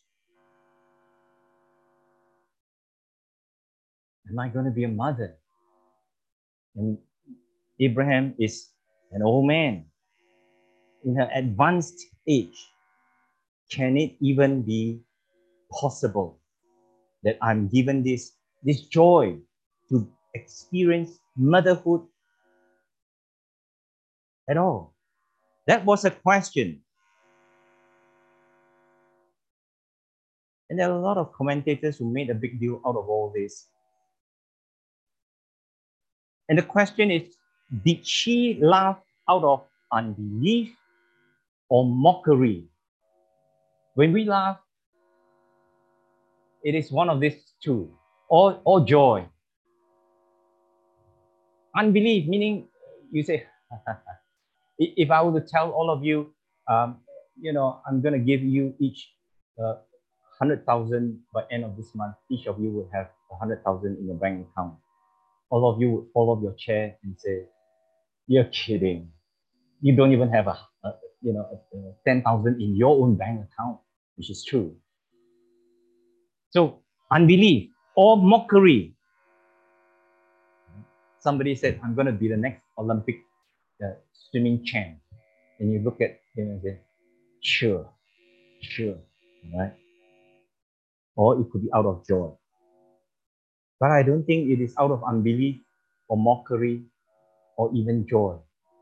am I going to be a mother? And Abraham is an old man in her advanced age. Can it even be possible that I'm given this, this joy to experience motherhood at all. That was a question. And there are a lot of commentators who made a big deal out of all this. And the question is, did she laugh out of unbelief or mockery? When we laugh, it is one of these two, or, or joy. Unbelief, meaning you say, if I were to tell all of you, um, you know, I'm going to give you each uh, one hundred thousand by end of this month, each of you will have one hundred thousand in your bank account. All of you would fall off your chair and say, you're kidding. You don't even have a, a you know, a, a ten thousand in your own bank account, which is true. So unbelief or mockery. Somebody said, I'm going to be the next Olympic uh, swimming champ. And you look at him and say, sure, sure, right? Or it could be out of joy. But I don't think it is out of unbelief or mockery or even joy.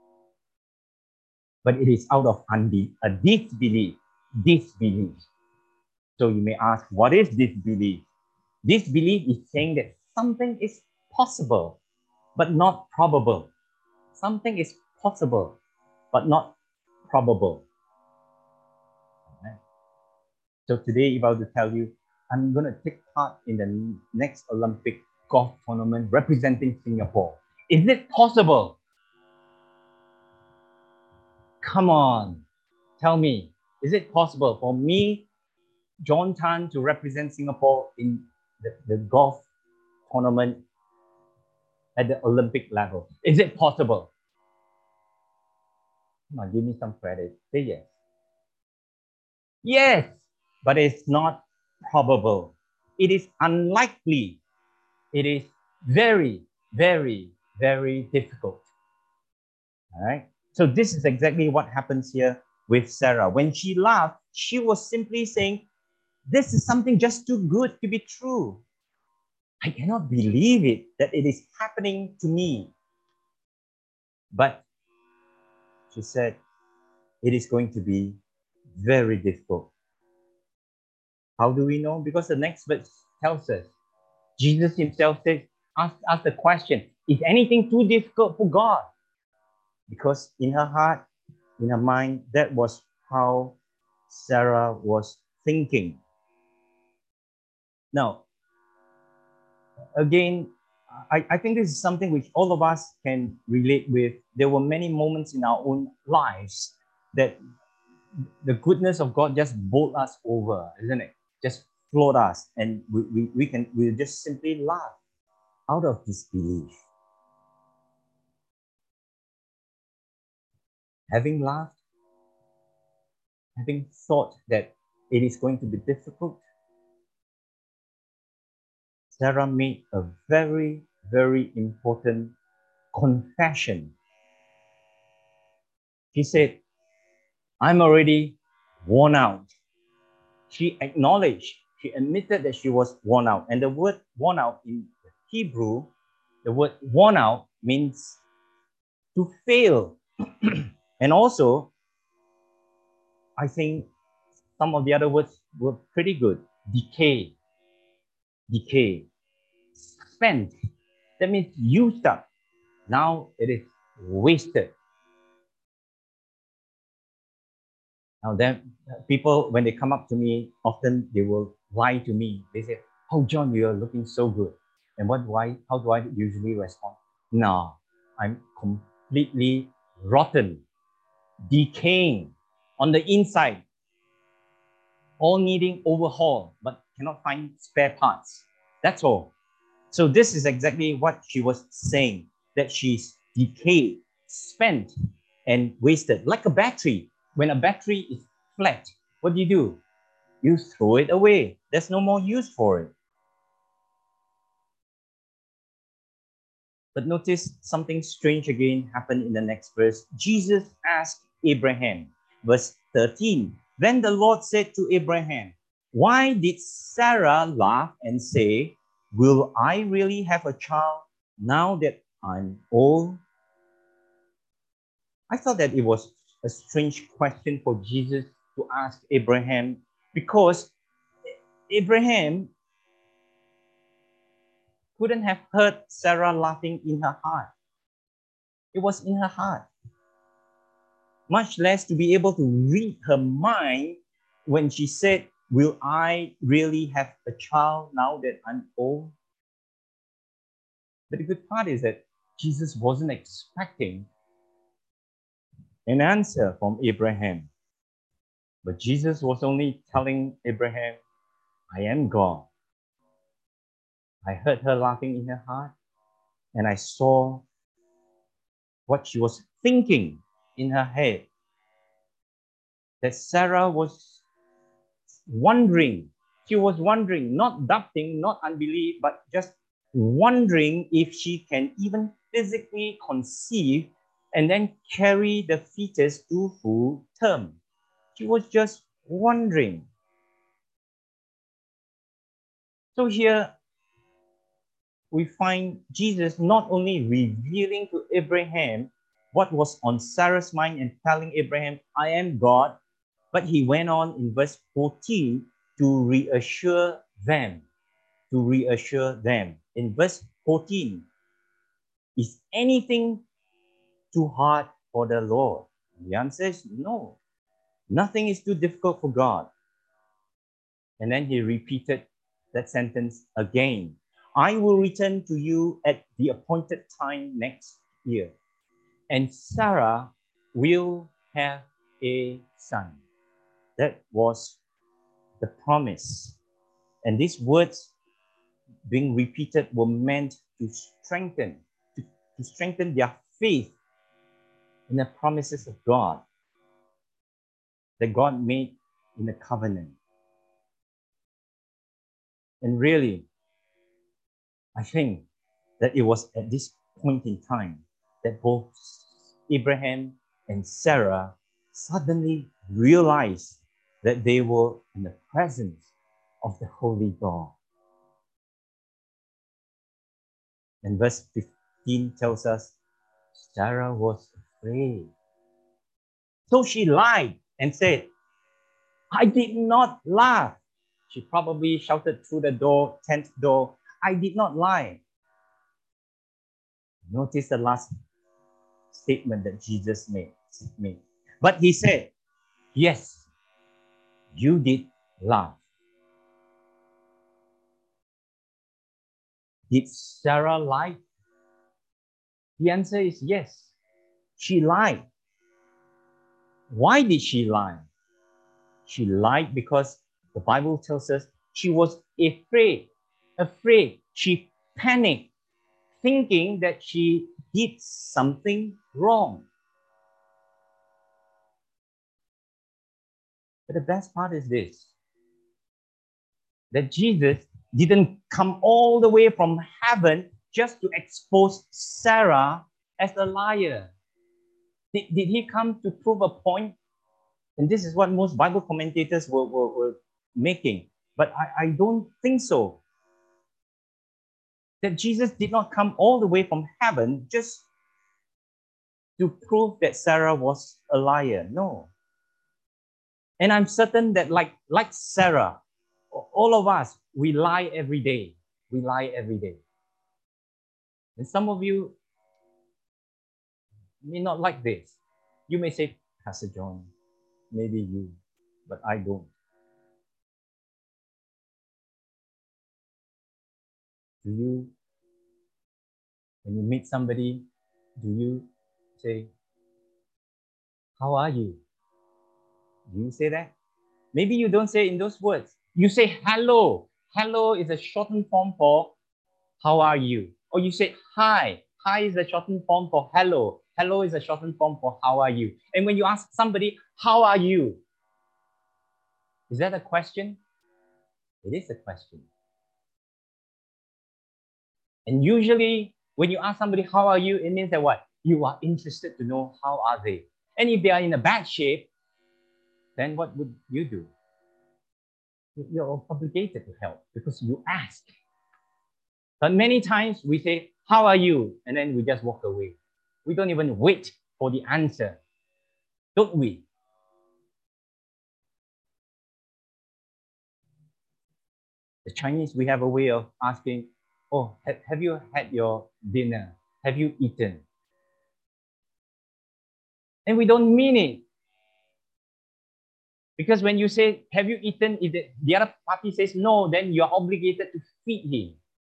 But it is out of unbelief, a disbelief, disbelief. So you may ask, what is disbelief? Disbelief is saying that something is possible, but not probable. Something is possible, but not probable. Okay. So today, if I were to tell you, I'm going to take part in the next Olympic golf tournament representing Singapore. Is it possible? Come on, tell me, is it possible for me, John Tan, to represent Singapore in the, the golf tournament at the Olympic level? Is it possible? Come on, give me some credit. Say yes. Yes, but it's not probable. It is unlikely. It is very, very, very difficult. All right. So this is exactly what happens here with Sarah. When she laughed, she was simply saying, this is something just too good to be true. I cannot believe it, that it is happening to me. But she said, it is going to be very difficult. How do we know? Because the next verse tells us, Jesus himself says, ask, ask the question, is anything too difficult for God? Because in her heart, in her mind, that was how Sarah was thinking. Now, again, I, I think this is something which all of us can relate with. There were many moments in our own lives that the goodness of God just bowled us over, isn't it? Just floored us, and we, we, we can we just simply laugh out of disbelief. Having laughed, having thought that it is going to be difficult, Sarah made a very, very important confession. She said, I'm already worn out. She acknowledged, she admitted that she was worn out. And the word worn out in Hebrew, the word worn out means to fail. And also, I think some of the other words were pretty good. Decay. Decay. Spent. That means used up. Now it is wasted. Now then, people, when they come up to me, often they will lie to me. They say, oh, John, you are looking so good. And what do I, how do I usually respond? No, I'm completely rotten, decaying on the inside, all needing overhaul, but cannot find spare parts. That's all. So this is exactly what she was saying, that she's decayed, spent, and wasted. Like a battery. When a battery is flat, what do you do? You throw it away. There's no more use for it. But notice something strange again happened in the next verse. Jesus asked Abraham, verse thirteen. Then the Lord said to Abraham, why did Sarah laugh and say, will I really have a child now that I'm old? I thought that it was a strange question for Jesus to ask Abraham because Abraham couldn't have heard Sarah laughing in her heart. It was in her heart. Much less to be able to read her mind when she said, "Will I really have a child now that I'm old?" But the good part is that Jesus wasn't expecting an answer from Abraham. But Jesus was only telling Abraham, "I am God." I heard her laughing in her heart, and I saw what she was thinking in her head. That Sarah was wondering. She was wondering, not doubting, not unbelief, but just wondering if she can even physically conceive and then carry the fetus to full term. She was just wondering. So here we find Jesus not only revealing to Abraham what was on Sarah's mind and telling Abraham, "I am God," but he went on in verse fourteen to reassure them, to reassure them. In verse fourteen, is anything too hard for the Lord? The answer is no. Nothing is too difficult for God. And then he repeated that sentence again. "I will return to you at the appointed time next year, and Sarah will have a son." That was the promise. And these words being repeated were meant to strengthen, to, to strengthen their faith in the promises of God that God made in the covenant. And really, I think that it was at this point in time that both Abraham and Sarah suddenly realized that they were in the presence of the Holy God. And verse fifteen tells us, Sarah was afraid. So she lied and said, "I did not lie." She probably shouted through the door, tent door, "I did not lie." Notice the last statement that Jesus made. made. But he said, "Yes, you did lie." Did Sarah lie? The answer is yes. She lied. Why did she lie? She lied because the Bible tells us she was afraid. Afraid. She panicked, thinking that she did something wrong. But the best part is this, that Jesus didn't come all the way from heaven just to expose Sarah as a liar. Did, did he come to prove a point? And this is what most Bible commentators were, were, were making. But I, I don't think so. That Jesus did not come all the way from heaven just to prove that Sarah was a liar. No. And I'm certain that like, like Sarah, all of us, we lie every day. We lie every day. And some of you may not like this. You may say, "Pastor John, maybe you, but I don't." Do you, when you meet somebody, do you say, "How are you?" Do you say that? Maybe you don't say in those words. You say hello. Hello is a shortened form for "how are you?" Or you say hi. Hi is a shortened form for hello. Hello is a shortened form for "how are you?" And when you ask somebody, "How are you?" Is that a question? It is a question. And usually, when you ask somebody, "How are you?" it means that what? You are interested to know how are they. And if they are in a bad shape, then what would you do? You're obligated to help because you ask. But many times we say, "How are you?" and then we just walk away. We don't even wait for the answer, don't we? The Chinese, we have a way of asking, oh, have, have you had your dinner? Have you eaten? And we don't mean it. Because when you say, have you eaten? If the, the other party says no, then you're obligated to feed him.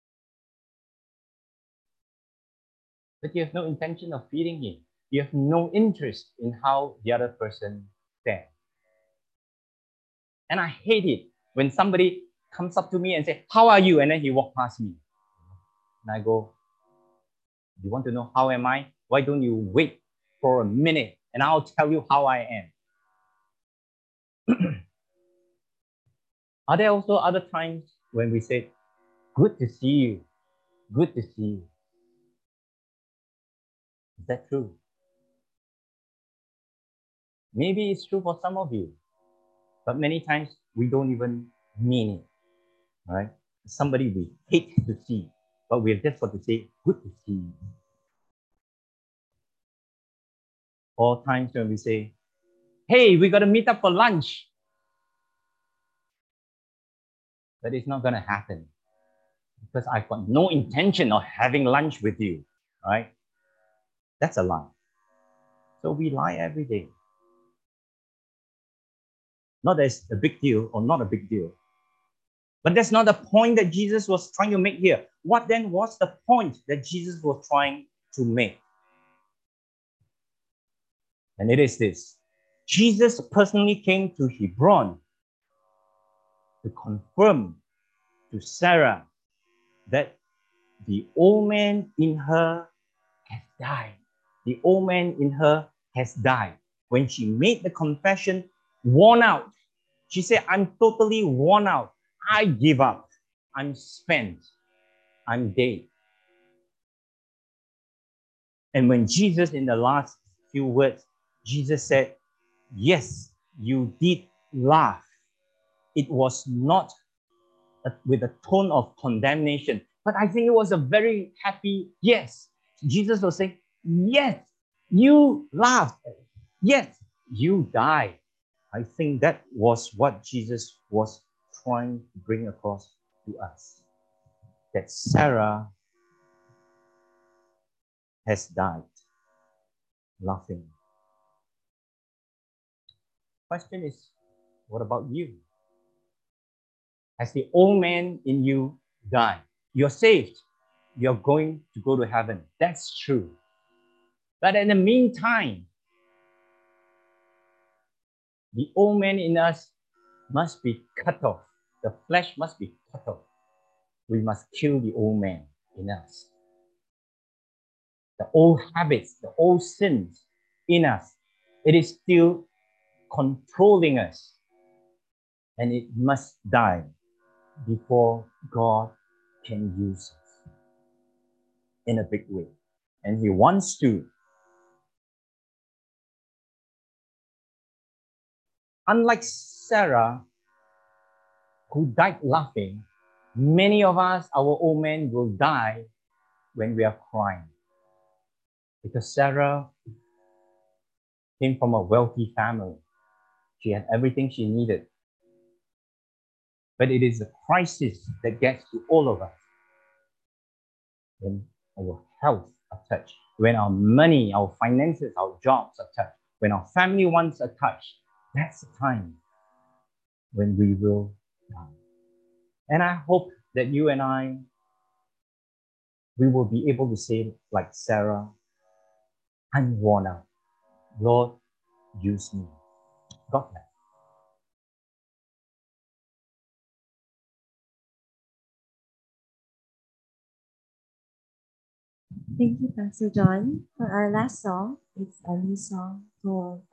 But you have no intention of feeding him. You have no interest in how the other person stands. And I hate it when somebody comes up to me and says, how are you? And then he walks past me. And I go, you want to know how am I? Why don't you wait for a minute and I'll tell you how I am. Are there also other times when we say, good to see you, good to see you? Is that true? Maybe it's true for some of you, but many times we don't even mean it, right? Somebody we hate to see, but we're just got to say, good to see you. Or times when we say, hey, we got to meet up for lunch. But it's not going to happen because I've got no intention of having lunch with you, right? That's a lie. So we lie every day. Not that it's a big deal or not a big deal. But that's not the point that Jesus was trying to make here. What then was the point that Jesus was trying to make? And it is this. Jesus personally came to Hebron to confirm to Sarah that the old man in her has died. The old man in her has died. When she made the confession, worn out, she said, I'm totally worn out. I give up. I'm spent. I'm dead. And when Jesus, in the last few words, Jesus said, yes, you did laugh. It was not a, with a tone of condemnation, but I think it was a very happy yes. Jesus was saying, yes, you laughed. Yes, you died. I think that was what Jesus was trying to bring across to us. That Sarah has died laughing. Question is, what about you? Has the old man in you died? You're saved. You're going to go to heaven. That's true. But in the meantime, the old man in us must be cut off. The flesh must be cut off. We must kill the old man in us. The old habits, the old sins in us, it is still controlling us. And it must die before God can use us in a big way. And He wants to. Unlike Sarah, who died laughing, many of us, our old men, will die when we are crying. Because Sarah came from a wealthy family. She had everything she needed. But it is a crisis that gets to all of us. When our health are touched, when our money, our finances, our jobs are touched, when our family wants are touched, that's the time when we will die. And I hope that you and I, we will be able to say, like Sarah, I'm worn out. Lord, use me. God bless. Thank you, Pastor John. For our last song, it's a new song called